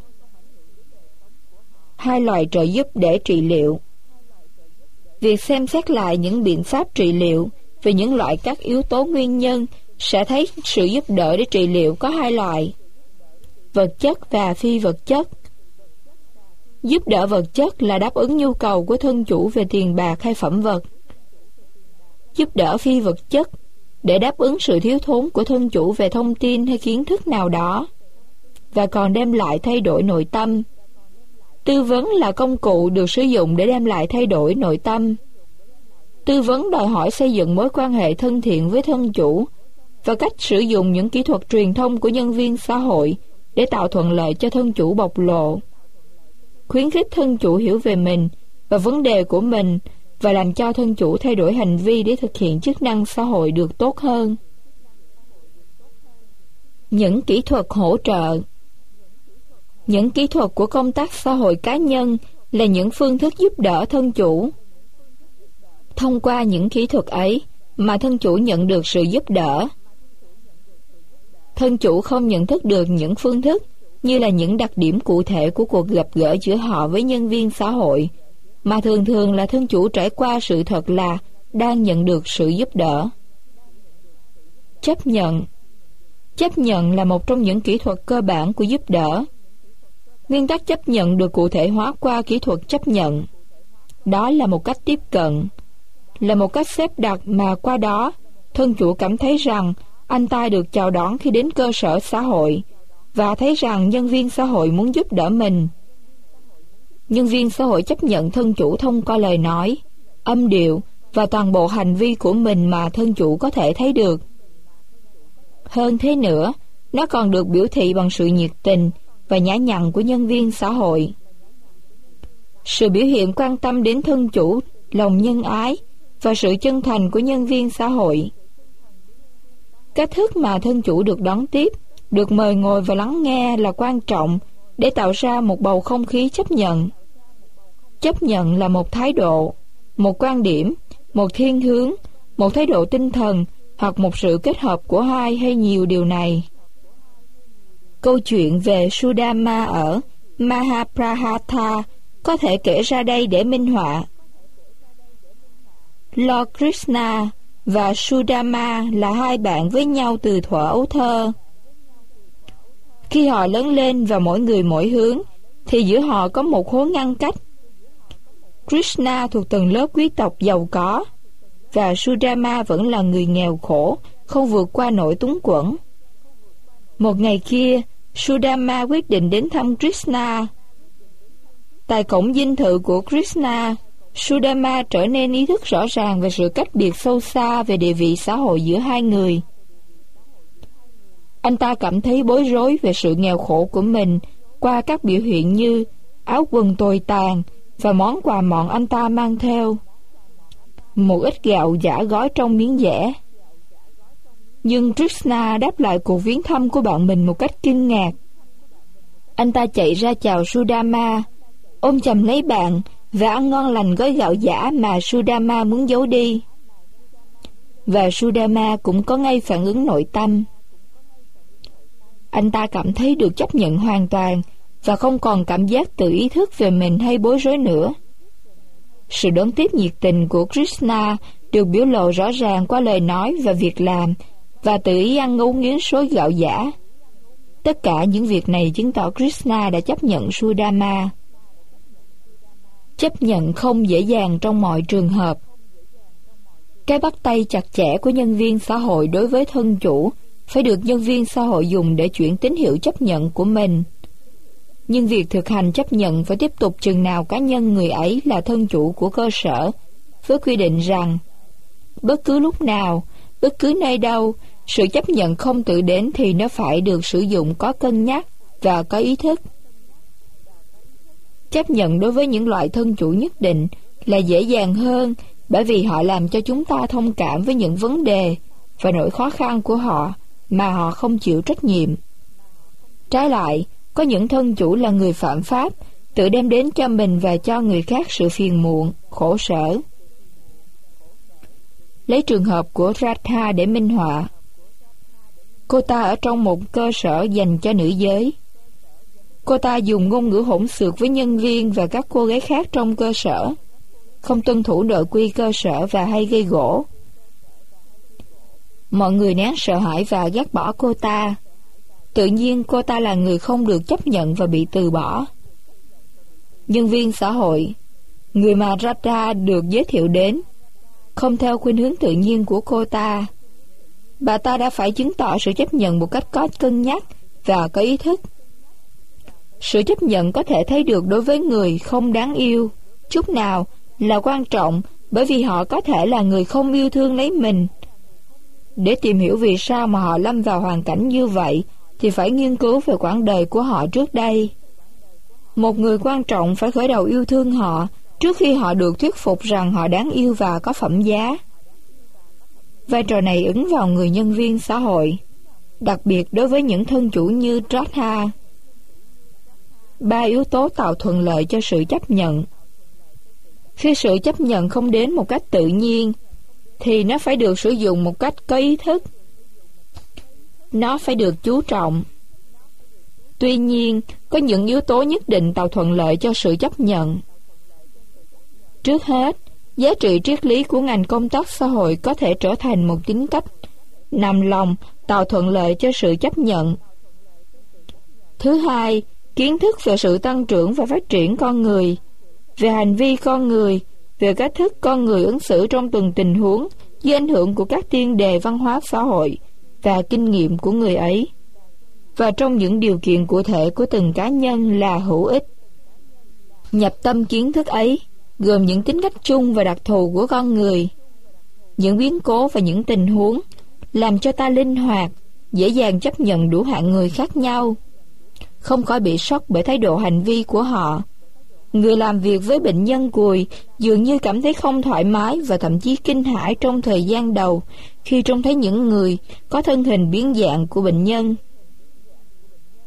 A: 2 loại trợ giúp để trị liệu. Việc xem xét lại những biện pháp trị liệu về những loại các yếu tố nguyên nhân sẽ thấy sự giúp đỡ để trị liệu có 2 loại: vật chất và phi vật chất. Giúp đỡ vật chất là đáp ứng nhu cầu của thân chủ về tiền bạc hay phẩm vật. Giúp đỡ phi vật chất để đáp ứng sự thiếu thốn của thân chủ về thông tin hay kiến thức nào đó, và còn đem lại thay đổi nội tâm. Tư vấn là công cụ được sử dụng để đem lại thay đổi nội tâm. Tư vấn đòi hỏi xây dựng mối quan hệ thân thiện với thân chủ và cách sử dụng những kỹ thuật truyền thông của nhân viên xã hội để tạo thuận lợi cho thân chủ bộc lộ. Khuyến khích thân chủ hiểu về mình và vấn đề của mình và làm cho thân chủ thay đổi hành vi để thực hiện chức năng xã hội được tốt hơn. Những kỹ thuật hỗ trợ. Những kỹ thuật của công tác xã hội cá nhân là những phương thức giúp đỡ thân chủ. Thông qua những kỹ thuật ấy mà thân chủ nhận được sự giúp đỡ. Thân chủ không nhận thức được những phương thức như là những đặc điểm cụ thể của cuộc gặp gỡ giữa họ với nhân viên xã hội, mà thường thường là thân chủ trải qua sự thật là đang nhận được sự giúp đỡ. Chấp nhận. Chấp nhận là một trong những kỹ thuật cơ bản của giúp đỡ. Nguyên tắc chấp nhận được cụ thể hóa qua kỹ thuật chấp nhận. Đó là một cách tiếp cận, là một cách xếp đặt mà qua đó thân chủ cảm thấy rằng anh ta được chào đón khi đến cơ sở xã hội và thấy rằng nhân viên xã hội muốn giúp đỡ mình. Nhân viên xã hội chấp nhận thân chủ thông qua lời nói, âm điệu và toàn bộ hành vi của mình mà thân chủ có thể thấy được. Hơn thế nữa, nó còn được biểu thị bằng sự nhiệt tình và nhã nhặn của nhân viên xã hội. Sự biểu hiện quan tâm đến thân chủ, lòng nhân ái và sự chân thành của nhân viên xã hội. Cách thức mà thân chủ được đón tiếp, Được mời ngồi và lắng nghe là quan trọng để tạo ra một bầu không khí chấp nhận. Chấp nhận là một thái độ, một quan điểm, một thiên hướng, một thái độ tinh thần hoặc một sự kết hợp của hai hay nhiều điều này. Câu chuyện về Sudama ở Mahabharata có thể kể ra đây để minh họa. Lord Krishna và Sudama là hai bạn với nhau từ thuở ấu thơ. Khi họ lớn lên và mỗi người mỗi hướng, thì giữa họ có một hố ngăn cách. Krishna thuộc tầng lớp quý tộc giàu có, và Sudama vẫn là người nghèo khổ, không vượt qua nỗi túng quẫn. Một ngày kia, Sudama quyết định đến thăm Krishna. Tại cổng dinh thự của Krishna, Sudama trở nên ý thức rõ ràng về sự cách biệt sâu xa về địa vị xã hội giữa hai người. Anh ta cảm thấy bối rối về sự nghèo khổ của mình qua các biểu hiện như áo quần tồi tàn và món quà mọn anh ta mang theo. Một ít gạo giã gói trong miếng dẻ. Nhưng Krishna đáp lại cuộc viếng thăm của bạn mình một cách kinh ngạc. Anh ta chạy ra chào Sudama, ôm chầm lấy bạn và ăn ngon lành gói gạo giã mà Sudama muốn giấu đi. Và Sudama cũng có ngay phản ứng nội tâm. Anh ta cảm thấy được chấp nhận hoàn toàn và không còn cảm giác tự ý thức về mình hay bối rối nữa. Sự đón tiếp nhiệt tình của Krishna được biểu lộ rõ ràng qua lời nói và việc làm, và tự ý ăn ngấu nghiến số gạo giã. Tất cả những việc này chứng tỏ Krishna đã chấp nhận Sudama. Chấp nhận không dễ dàng trong mọi trường hợp. Cái bắt tay chặt chẽ của nhân viên xã hội đối với thân chủ phải được nhân viên xã hội dùng để chuyển tín hiệu chấp nhận của mình. Nhưng việc thực hành chấp nhận phải tiếp tục chừng nào cá nhân người ấy là thân chủ của cơ sở, với quy định rằng bất cứ lúc nào, bất cứ nơi đâu, sự chấp nhận không tự đến thì nó phải được sử dụng có cân nhắc và có ý thức. Chấp nhận đối với những loại thân chủ nhất định là dễ dàng hơn, bởi vì họ làm cho chúng ta thông cảm với những vấn đề và nỗi khó khăn của họ mà họ không chịu trách nhiệm. Trái lại, có những thân chủ là người phạm pháp, tự đem đến cho mình và cho người khác sự phiền muộn, khổ sở. Lấy trường hợp của Radha để minh họa. Cô ta ở trong một cơ sở dành cho nữ giới. Cô ta dùng ngôn ngữ hỗn xược với nhân viên và các cô gái khác trong cơ sở, không tuân thủ nội quy cơ sở và hay gây gổ. Mọi người nén sợ hãi và ghét bỏ cô ta. Tự nhiên cô ta là người không được chấp nhận và bị từ bỏ. Nhân viên xã hội, người mà Radha được giới thiệu đến, không theo khuynh hướng tự nhiên của cô ta. Bà ta đã phải chứng tỏ sự chấp nhận một cách có cân nhắc và có ý thức. Sự chấp nhận có thể thấy được đối với người không đáng yêu chút nào là quan trọng, bởi vì họ có thể là người không yêu thương lấy mình. Để tìm hiểu vì sao mà họ lâm vào hoàn cảnh như vậy thì phải nghiên cứu về quãng đời của họ trước đây. Một người quan trọng phải khởi đầu yêu thương họ trước khi họ được thuyết phục rằng họ đáng yêu và có phẩm giá. Vai trò này ứng vào người nhân viên xã hội, đặc biệt đối với những thân chủ như Radha. 3 yếu tố tạo thuận lợi cho sự chấp nhận. Khi sự chấp nhận không đến một cách tự nhiên, thì nó phải được sử dụng một cách có ý thức. Nó phải được chú trọng. Tuy nhiên, có những yếu tố nhất định tạo thuận lợi cho sự chấp nhận. Trước hết, giá trị triết lý của ngành công tác xã hội có thể trở thành một tính cách nằm lòng tạo thuận lợi cho sự chấp nhận. Thứ hai, kiến thức về sự tăng trưởng và phát triển con người, về hành vi con người, về cách thức con người ứng xử trong từng tình huống dưới ảnh hưởng của các tiên đề văn hóa xã hội và kinh nghiệm của người ấy, và trong những điều kiện cụ thể của từng cá nhân là hữu ích. Nhập tâm kiến thức ấy gồm những tính cách chung và đặc thù của con người, những biến cố và những tình huống, làm cho ta linh hoạt, dễ dàng chấp nhận đủ hạng người khác nhau, không khỏi bị sốc bởi thái độ hành vi của họ. Người làm việc với bệnh nhân cùi dường như cảm thấy không thoải mái và thậm chí kinh hãi trong thời gian đầu khi trông thấy những người có thân hình biến dạng của bệnh nhân.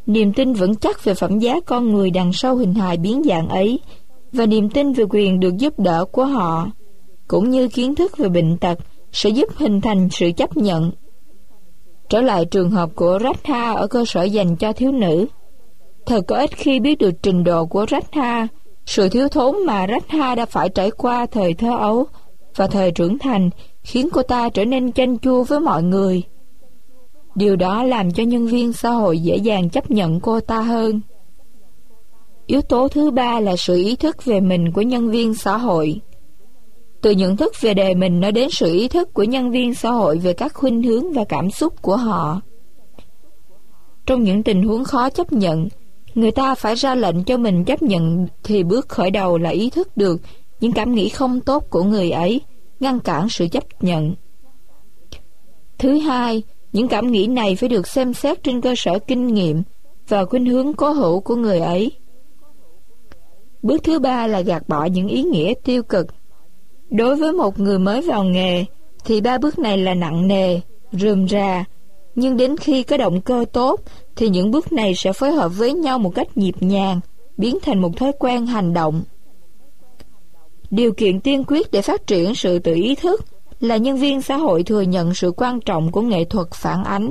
A: niềm tin vững chắc về phẩm giá con người đằng sau hình hài biến dạng ấy, và niềm tin về quyền được giúp đỡ của họ, cũng như kiến thức về bệnh tật, sẽ giúp hình thành sự chấp nhận. Trở lại trường hợp của Radha ở cơ sở dành cho thiếu nữ. Thật có ít khi biết được trình độ của Radha, sự thiếu thốn mà Radha đã phải trải qua thời thơ ấu và thời trưởng thành khiến cô ta trở nên chanh chua với mọi người. Điều đó làm cho nhân viên xã hội dễ dàng chấp nhận cô ta hơn. Yếu tố thứ ba là sự ý thức về mình của nhân viên xã hội. Từ nhận thức về đề mình nói đến sự ý thức của nhân viên xã hội về các khuynh hướng và cảm xúc của họ. Trong những tình huống khó chấp nhận, người ta phải ra lệnh cho mình chấp nhận, thì bước khởi đầu là ý thức được những cảm nghĩ không tốt của người ấy, ngăn cản sự chấp nhận. Thứ hai, những cảm nghĩ này phải được xem xét trên cơ sở kinh nghiệm và khuynh hướng cố hữu của người ấy. Bước thứ ba là gạt bỏ những ý nghĩa tiêu cực. Đối với một người mới vào nghề thì 3 bước này là nặng nề, rườm rà, nhưng đến khi có động cơ tốt thì những bước này sẽ phối hợp với nhau một cách nhịp nhàng, biến thành một thói quen hành động. Điều kiện tiên quyết để phát triển sự tự ý thức là nhân viên xã hội thừa nhận sự quan trọng của nghệ thuật phản ánh.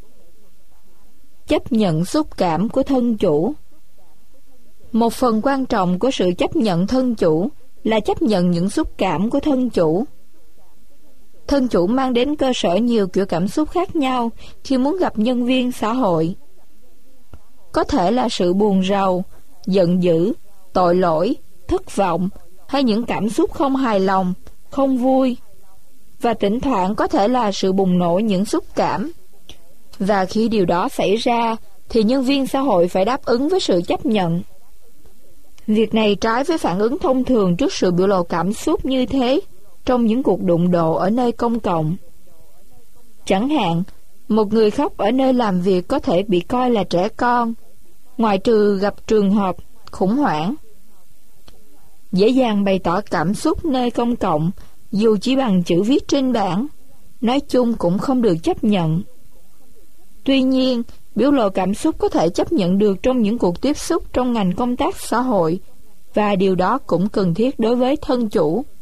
A: Chấp nhận xúc cảm của thân chủ. Một phần quan trọng của sự chấp nhận thân chủ là chấp nhận những xúc cảm của thân chủ. Thân chủ mang đến cơ sở nhiều kiểu cảm xúc khác nhau khi muốn gặp nhân viên xã hội. Có thể là sự buồn rầu, giận dữ, tội lỗi, thất vọng, hay những cảm xúc không hài lòng, không vui. Và thỉnh thoảng có thể là sự bùng nổ những xúc cảm. Và khi điều đó xảy ra, thì nhân viên xã hội phải đáp ứng với sự chấp nhận. Việc này trái với phản ứng thông thường trước sự biểu lộ cảm xúc như thế trong những cuộc đụng độ ở nơi công cộng. Chẳng hạn, một người khóc ở nơi làm việc có thể bị coi là trẻ con, ngoại trừ gặp trường hợp khủng hoảng. Dễ dàng bày tỏ cảm xúc nơi công cộng, dù chỉ bằng chữ viết trên bảng, nói chung cũng không được chấp nhận. Tuy nhiên, biểu lộ cảm xúc có thể chấp nhận được trong những cuộc tiếp xúc trong ngành công tác xã hội, và điều đó cũng cần thiết đối với thân chủ.